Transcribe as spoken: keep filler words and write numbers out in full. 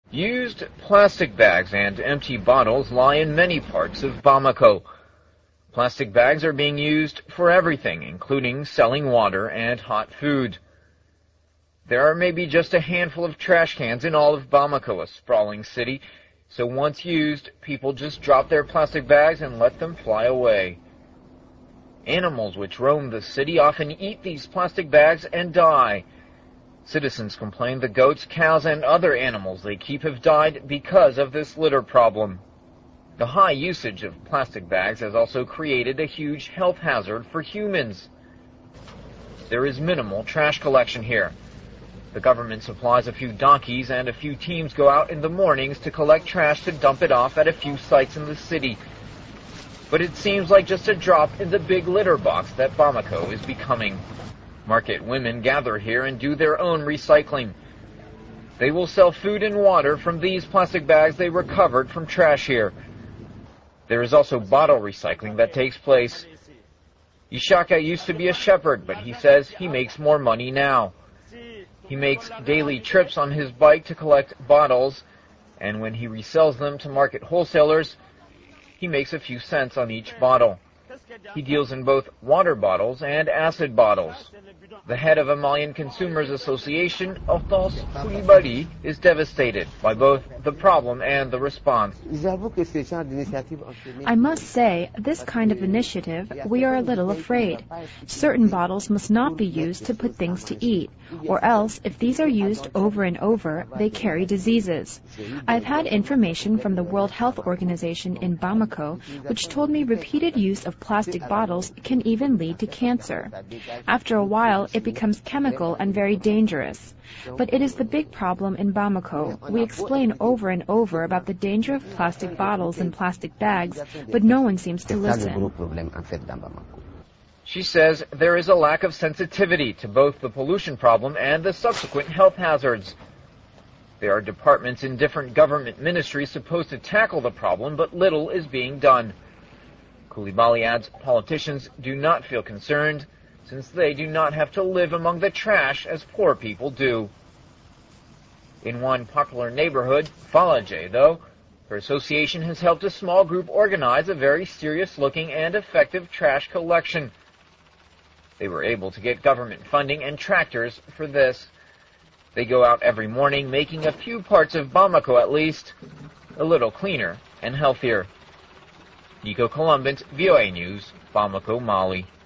Used plastic bags and empty bottles lie in many parts of Bamako. Plastic bags are being used for everything, including selling water and hot food. There are maybe just a handful of trash cans in all of Bamako, a sprawling city, so once used, people just drop their plastic bags and let them fly away. Animals which roam the city often eat these plastic bags and die. Citizens complain the goats, cows, and other animals they keep have died because of this litter problem. The high usage of plastic bags has also created a huge health hazard for humans. There is minimal trash collection here. The government supplies a few donkeys and a few teams go out in the mornings to collect trash to dump it off at a few sites in the city. But it seems like just a drop in the big litter box that Bamako is becoming. Market women gather here and do their own recycling. They will sell food and water from these plastic bags they recovered from trash here. There is also bottle recycling that takes place. Ishaka used to be a shepherd, but he says he makes more money now. He makes daily trips on his bike to collect bottles, and when he resells them to market wholesalers, he makes a few cents on each bottle. He deals in both water bottles and acid bottles. The head of a Malian Consumers Association, Hortense Koulibaly, is devastated by both the problem and the response. I must say, this kind of initiative, we are a little afraid. Certain bottles must not be used to put things to eat, or else, if these are used over and over, they carry diseases. I've had information from the World Health Organization in Bamako, which told me repeated use of plastic bottles can even lead to cancer. After a while, it becomes chemical and very dangerous. But it is the big problem in Bamako. We explain over and over about the danger of plastic bottles and plastic bags, but no one seems to listen. She says there is a lack of sensitivity to both the pollution problem and the subsequent health hazards. There are departments in different government ministries supposed to tackle the problem, but little is being done. Koulibaly adds politicians do not feel concerned, since they do not have to live among the trash as poor people do. In one popular neighborhood, Falaje, though, her association has helped a small group organize a very serious-looking and effective trash collection. They were able to get government funding and tractors for this. They go out every morning, making a few parts of Bamako at least a little cleaner and healthier. Nico Columbus, V O A News, Bamako, Mali.